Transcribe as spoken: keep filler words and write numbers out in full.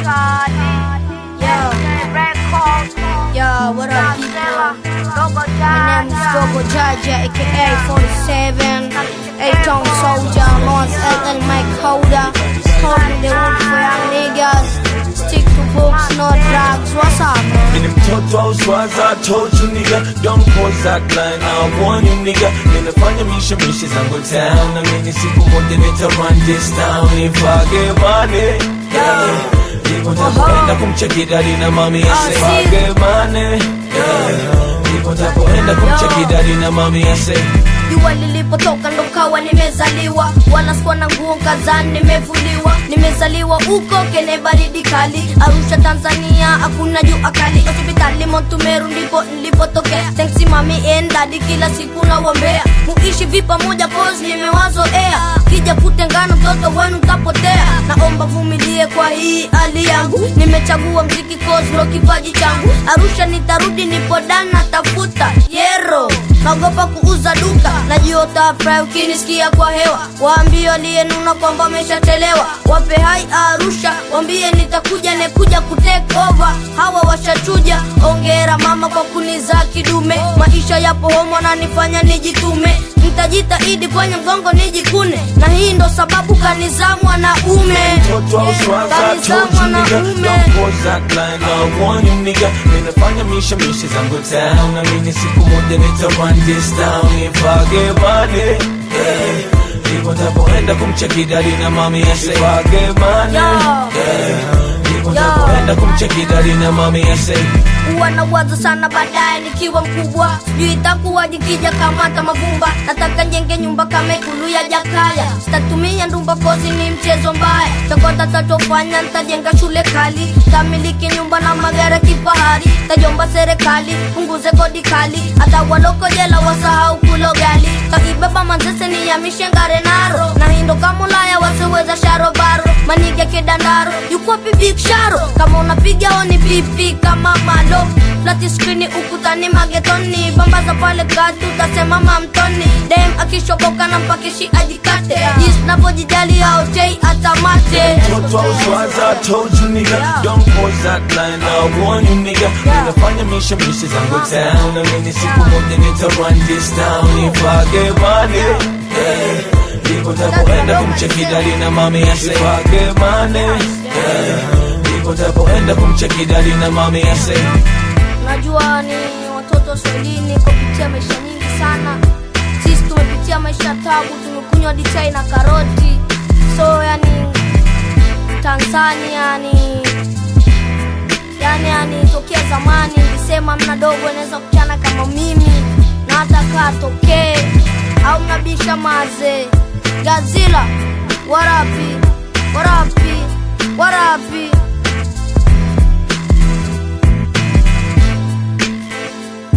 Yo, what up, people? My name is Dogo Jaja, aka forty-seven, eight-tone soldier, North L L Mike Holder, holding the wood for young niggas. Stick to books, no drugs. What's up, man? In them totos, was I told you, nigga. Don't pose that line, I warn you, nigga. Ninafanya misha misha zangu town. Na mimi siku moja nita run this town. If I get money, yeah. Ndipo tapoenda kumcheki daddy na mami ase. If I get money, yeah. Ndipo tapoenda kumcheki daddy na mami ase. Jua lilipotoka ndo kawa nimezaliwa, wala sikuwa na nguo kazani nimevuliwa. Nimezaliwa uko kene baridi kali, Arusha Tanzania hakuna jua kali. Hospitali Montumeru ndipo nilipotokea. Thanks mami and daddy kila siku na wambea. Muishi vipa moja pose nimewazoea, kija kutengana mtoto wenu tapotea. Naomba vumilie kwa hii hali yangu, nimechagua mziki cause ndo kipaji changu. Arusha nitarudi nipo dana tafuta yero, naogopa kuuza duka. Najiota fry ukinisikia kwa hewa, waambie aliyenuna kwamba ameshachelewa. Wape hai Arusha, waambie nitakuja nekuja kutake over. Hawa washachuja, ongera mama kwa kuniza kidume. Maisha yapo homo na nifanya nijitume, nitajitahidi kwenye mgongo nijikune. Na hii ndo sababu kanizamwa na ume, kanizamwa na ume. Don't pose that line, I warn you, nigga. Ninafanya misha misha zangu town. Na mimi siku moja nita run this town. If I get money, yeah. Ndipo tapoenda kumcheki daddy na mami ase. If I get money, yeah. Ndipo tapoenda kumcheki daddy na mami ase. Uwa na wazo sana baadaye nikiwa mkubwa, sijui itakuwa jikija kamata mavumba. Nataka njenge nyumba kama ikulu ya Jakaya, sitatumia ndumba kozi ni mchezo mbaya. Takota tatofanya nitajenga shule kali, tamiliki nyumba na magari kifahari. Tajomba serikali punguze kodi kali, hata waloko jela wasahau kulo gali. Kaibeba manzese ni ya mishengare naro, na hindo kamulaya wasiweza sharo baro. Manige kedandaro, yuko big sharo. Kama unapiga oni pipi kama malo, flati screen ukutani magetoni. Bambaza pale katu tasema mamtoni. Dem akishoboka na mpakishi ajikate, jis napojijali au jay atamate. Totos was I told you, nigga. Don't pose that line, I warn you, nigga. Ninafanya misha misha zangu town. Na mimi siku moja nita run this town. If I get money, yeah. Ndipo tapoenda kumcheki daddy na mami ase. If I get money, yeah. Ndipo tapoenda kumcheki daddy na mami ase. Najua ni watoto swahilini kupitia maisha nyingi sana. Sisi tumepitia maisha tabu, tumekunywa dichai na karoti. So yani Tanzania ni yani yani tokea zamani nilisema mna dogo anaweza kuchana kama mimi, na hata kaa tokee au mnabisha maze. Gazila warapi warapi warapi